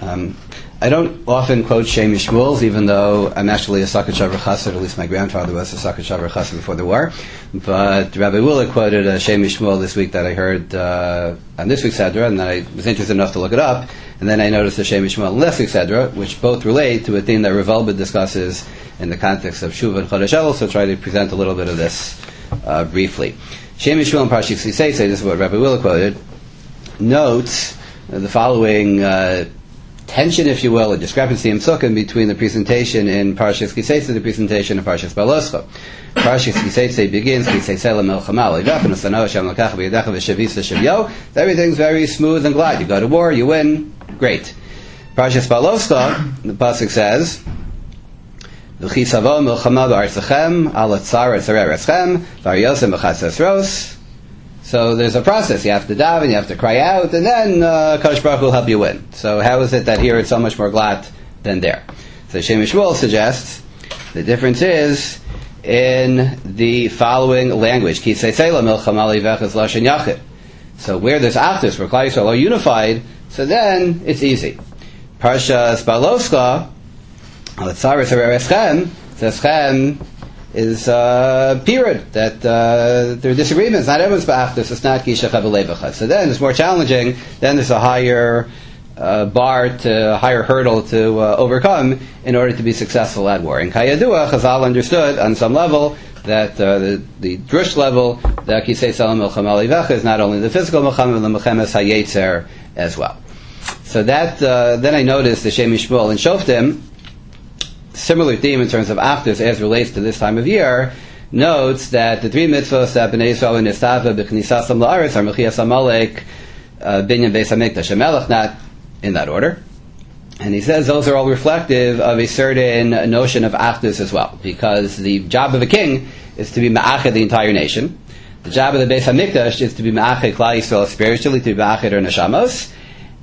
I don't often quote Shem Shmuels, even though I'm actually a Sakat Shavar Chassid, at least my grandfather was a Sakat Shavar Chassid before the war. But Rabbi Willa quoted a Shem Shmuel this week that I heard on this week's Sedra, and I was interested enough to look it up. And then I noticed the Shem Shmuel and last week's Sedra, which both relate to a theme that Rav Elbed discusses in the context of Shuv and Chodesh Elul, so I'll try to present a little bit of this briefly. Shem Shmuel and Parshas Ki Seitzei, this is what Rabbi Willa quoted, notes the following tension, if you will, a discrepancy in Sukkim between the presentation in Parshas Ki Seitzei and the presentation in Parshas Baloscha. Parshas Ki Seitzei begins, Ki Seitzei LaMelchama Le'Vach V'Nosanoah Hashem L'Kach V'Yedecha V'Shavisa Shavyo. Everything's very smooth and glad. You go to war, you win, great. Parshas Baloscha, the pasuk says, V'Chisavo Melchama B'Artzachem Al Tzar Tzarei Eretzchem V'Aryosem B'Chatzos Ros. So there's a process. You have to daven, you have to cry out, and then Kadosh Baruch Hu will help you win. So how is it that here it's so much more glad than there? So Shem Shmuel suggests the difference is in the following language. Ki Seitzei LaMelchama Le'Vach is Lashon Yachid. So where there's achdus, where Klal Yisrael are unified, so then it's easy. Parshas Baloscha, Al Tzar Tzarei Eretzchem, says Chem is period, that there are disagreements. Not everyone's ba'achdus, it's not Kisha Chavalevacha. So then it's more challenging, then there's a higher bar, higher hurdle to overcome in order to be successful at war. In Kayadua, Chazal understood on some level that the drush level, that Kisei Salam Melchama Le'Vecha is not only the physical Melchama, but the Melchemes HaYetzer as well. So that, then I noticed the Shem Shmuel and Shoftim, similar theme in terms of achdus as relates to this time of year, notes that the three mitzvahs that Bnei Yisrael and Nistava b'Knisasam La'aretz are Mechias Amalek, Binyan Beis HaMikdash HaMelech, not in that order. And he says those are all reflective of a certain notion of achdus as well, because the job of a king is to be ma'achid the entire nation. The job of the Beis HaMikdash is to be ma'achid Klal Yisrael spiritually, to be ma'achid our neshamos.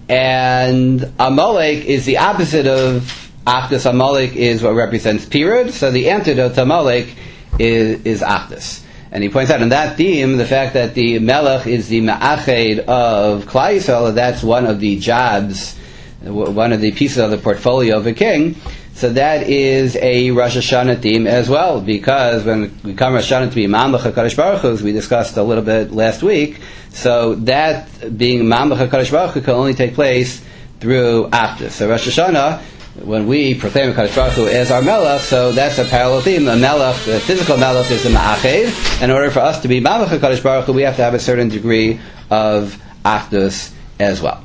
And Amalek is the opposite of Achdus. Amalek is what represents Pirud, so the antidote to Amalek is Achdus. And he points out in that theme the fact that the Melech is the Ma'ached of Klal Yisrael, that's one of the jobs, one of the pieces of the portfolio of a king. So that is a Rosh Hashanah theme as well, because when we come Rosh Hashanah to be Mamlech HaKadosh Baruch Hu, as we discussed a little bit last week, so that being Mamlech HaKadosh Baruch Hu can only take place through Achdus. So Rosh Hashanah, when we proclaim Kadosh Baruch Hu as our Melech, so that's a parallel theme. The Melech, the physical Melech, is the Ma'ached. In order for us to be Mamlech HaKadosh Baruch Hu, we have to have a certain degree of Achdus as well.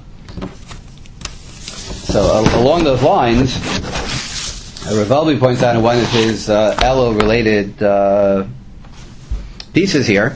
So along those lines, Rav Elbed points out in one of his Elul-related pieces here,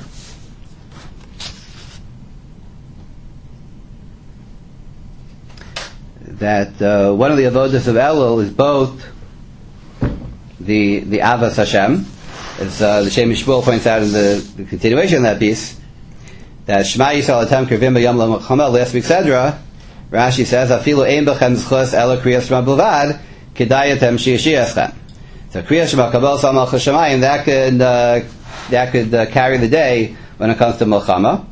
that one of the avodas of Elul is both the Avas Hashem, as the Shem Shmuel points out in the continuation of that piece, that Shema Yisrael Atem Krivim B'Yom LaMelchama, last week's Sedra, Rashi says, Afilu Ein Bechem Zchus Ela Kriyas Shema B'Lvad, Kedayatem Shi'ashiaschem. So Kriyas Shema Kabel Sal Malchus Shemayim, that could carry the day when it comes to Melchama.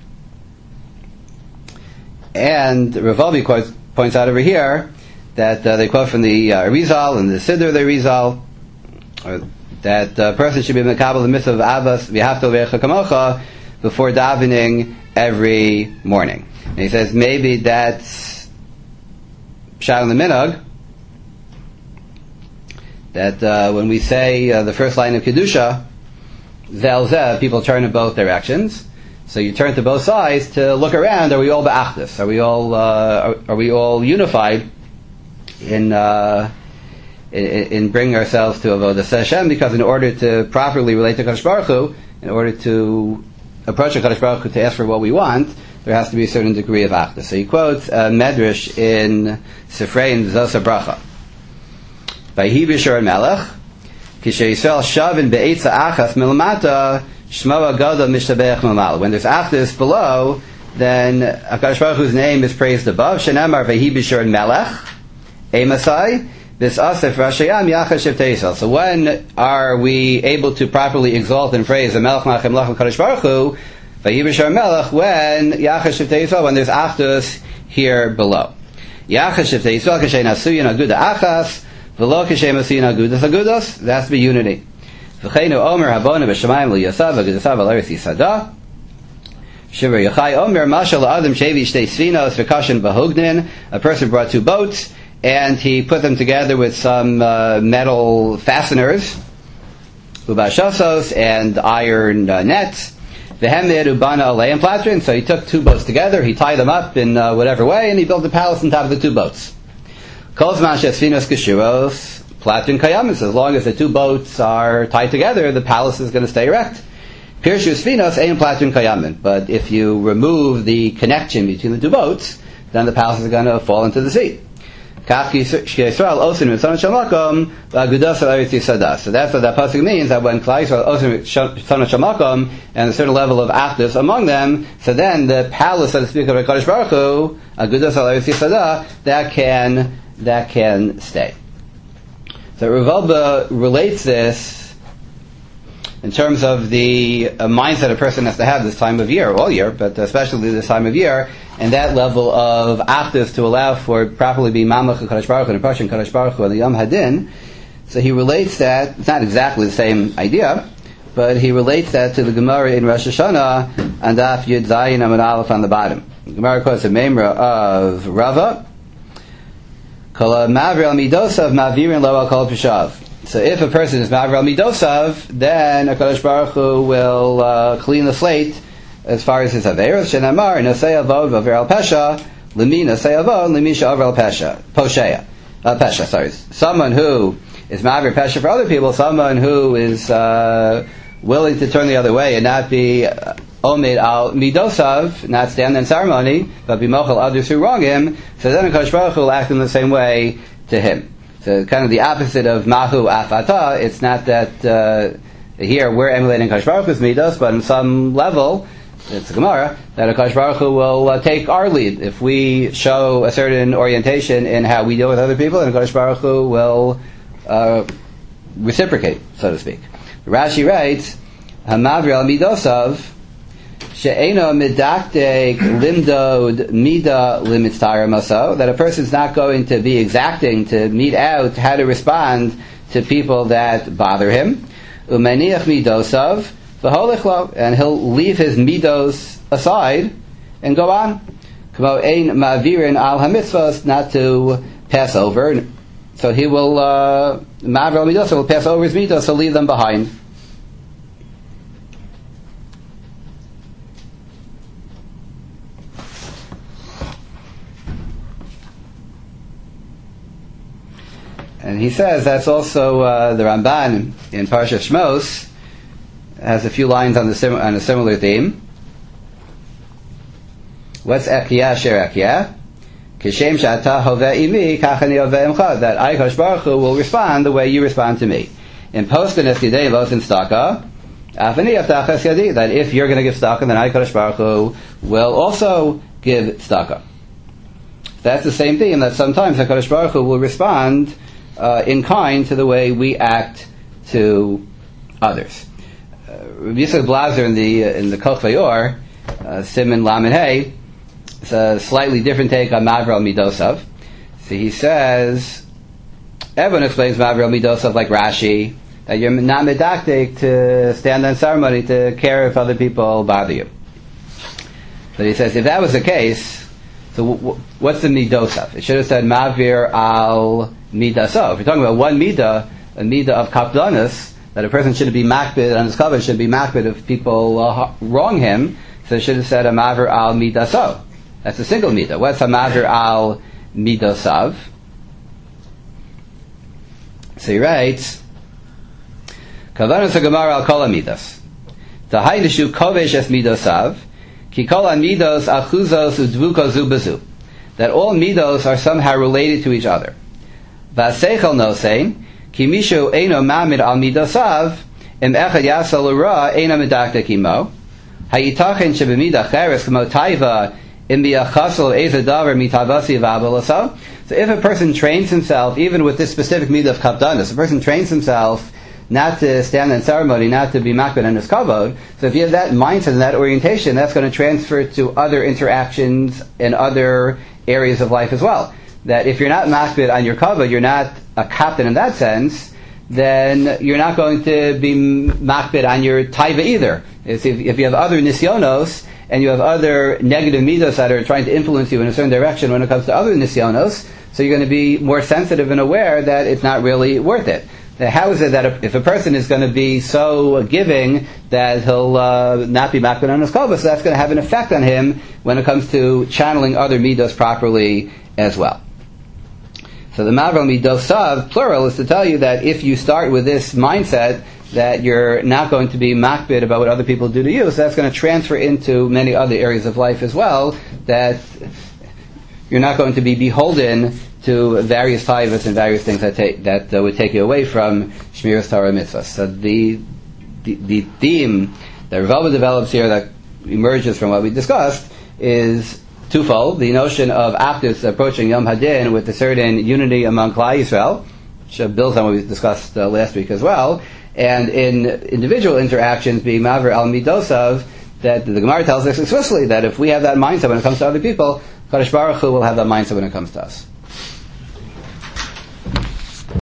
And Rav Elbed points out over here that they quote from the Arizal and the Siddur of the Arizal, that a person should be mekabel the mitzvah of Avas v'Yafto v'Echa Kamocha before davening every morning. And he says maybe that's Pshat in the Minhag, that when we say the first line of Kedusha, Zel Zeh, people turn in both directions. So you turn to both sides to look around. Are we all ba'achdus? Are we all unified in bringing ourselves to avodas Hashem? Because in order to properly relate to Kadosh Baruch Hu, in order to approach Kadosh Baruch Hu to ask for what we want, there has to be a certain degree of achdus. So he quotes Medrash in Sifrei in Zos HaBracha. Vayhi b'Shur Melech, Kishe Yisrael shavin be'etza achas milamata. Shmo Agadol Mishtabech Mamal. When there's achdus below, then HaKadosh Baruch Hu's name is praised above. Shenamar Vehi B'Shur Melech Emasai Bis Asif Rashayam Yachash Shavtei Yisrael. So when are we able to properly exalt and praise the Melech Malachim Lach HaKadosh Baruch Hu? Vehi B'Shur Melech, when Yachash Shavtei Yisrael, when there's achdus here below. Yachashiv te Yisrael kashen asuyin aguda achas, v'lo kashem asuyin agudas agudos. That has to be unity. V'cheinu omer habona b'shamayim liyasav agudasav al eretz yisada. Shiver Yachai omer mashal adam shevi shtei sfinos v'kashin b'hognin. A person brought 2 boats, and he put them together with some metal fasteners, ubashosos, and iron nets. V'hemid ubana aleim platrin. So he took 2 boats together, he tied them up in whatever way, and he built a palace on top of the 2 boats. Kol zman she'sfinos keshiros platrin kayamis. As long as the 2 boats are tied together, the palace is going to stay erect. Pirshu sfinos ein platrin kayamin. But if you remove the connection between the 2 boats, then the palace is going to fall into the sea. So that's what that pasuk means, that when Klal Yisrael osin Tzon Shamakom and a certain level of achdus among them, so then the palace, so to speak, of HaKadosh Baruch Hu, Agudas al Eretz Yisada, that can stay. So Rav Wolbe relates this in terms of the mindset a person has to have this time of year, all year, but especially this time of year, and that level of achdus to allow for properly being Mamach HaKadosh Baruch Hu and approaching Kadosh Baruch Hu and the Yom Hadin. So he relates that, it's not exactly the same idea, but he relates that to the Gemara in Rosh Hashanah and Daf Yud Zayin Amud Aleph on the bottom. The Gemara quotes a memra of Rava, Kol Mavri al Midosav Mavirin Lo al Kol Peshav. So if a person is Mavri al Midosav, then HaKadosh Baruch Hu will clean the slate as far as his Averos. Shenamar, Nasei Avod Vaver al Pesha, Lemi Nasei Avod, Lemi Sha'aver al Pesha. Pesha, sorry. Someone who is Mavir Pesha for other people, someone who is willing to turn the other way and not be Omid al Midosav, not stand in ceremony, but be Mochel others who wrong him, so then HaKadosh Baruch Hu will act in the same way to him. So kind of the opposite of Mahu Afata. It's not that here we're emulating HaKadosh Baruch Hu's Midos, but on some level, it's a Gemara, that HaKadosh Baruch Hu will take our lead. If we show a certain orientation in how we deal with other people, then HaKadosh Baruch Hu will reciprocate, so to speak. Rashi writes, Hamavri al Midosav, She'eno midaktek limdod mida limitztara maso, that a person is not going to be exacting to mete out how to respond to people that bother him. Umeniach midosav v'holichlo, and he'll leave his midos aside and go on. Kamo ein mavirin al hamitzvos, not to pass over. So he will mavir al midosav, will pass over his midos, so leave them behind. And he says that's also the Ramban in Parashat Shmos has a few lines on a similar theme. What's Ekiyah Sher Ekiyah? Kishem Shata Hoveh Imi Kachani Hoveh Imcha. That I, HaKadosh Baruch Hu, will respond the way you respond to me. In Postin Es Yidei Vos in Staka, Afani Aftach Es Yadi. That if you're going to give Staka, then I, HaKadosh Baruch Hu, will also give Staka. That's the same theme, that sometimes HaKadosh Baruch Hu will respond in kind to the way we act to others. Rabbi Yitzchak Blazer in the Koch Vayor, Siman Lamed Hey, it's a slightly different take on Mavri al Midosav. So he says, everyone explains Mavri al Midosav like Rashi, that you're not medaktik to stand on ceremony to care if other people bother you. But he says, if that was the case, so what's the Midosav? It should have said Mavir al Midasov. If you're talking about one Midah, a Midah of Kapdanis, that a person shouldn't be makbid on his cover, should be makbid if people wrong him, so it should have said a Mavir al Midasov. That's a single Midah. What's a Mavir al Midosav? So he writes, Kavanas HaGemara al Kol HaMidas. Tahaynishu kovesh es Midosav, Ki Kol HaMidos achuzos udvuko zu bezu. That all Midos are somehow related to each other. V'aseichel nosein, Ki mishu eino mamid al Midosav, im echad yasal ura eino medaktek imo, hayitachen shebemida cheres kamo taiva im biachasel ezadavar mitavasi v'abalasa. So if a person trains himself, even with this specific midah of kapdanis, a person trains himself not to stand in ceremony, not to be makbid on his kavod. So if you have that mindset and that orientation, that's going to transfer to other interactions in other areas of life as well. that if you're not makbid on your kavod, you're not a captain in that sense, then you're not going to be makbid on your taiva either. If you have other nisyonos, and you have other negative midos that are trying to influence you in a certain direction when it comes to other nisyonos, so you're going to be more sensitive and aware that it's not really worth it. Now, how is it that if a person is going to be so giving that he'll not be makbid on his kavod, so that's going to have an effect on him when it comes to channeling other midos properly as well. So the Mavril Midosav, plural, is to tell you that if you start with this mindset that you're not going to be makbid about what other people do to you, so that's going to transfer into many other areas of life as well, that you're not going to be beholden to various taivas and various things that would take you away from Shmiras Torah mitzvahs. So the theme that Rav develops here that emerges from what we discussed is twofold. The notion of Achdus approaching Yom Hadin with a certain unity among Klal Yisrael, which builds on what we discussed last week as well, and in individual interactions being Maver al Midosav, that the Gemara tells us explicitly that if we have that mindset when it comes to other people, Kadosh Baruch Hu will have that mindset when it comes to us.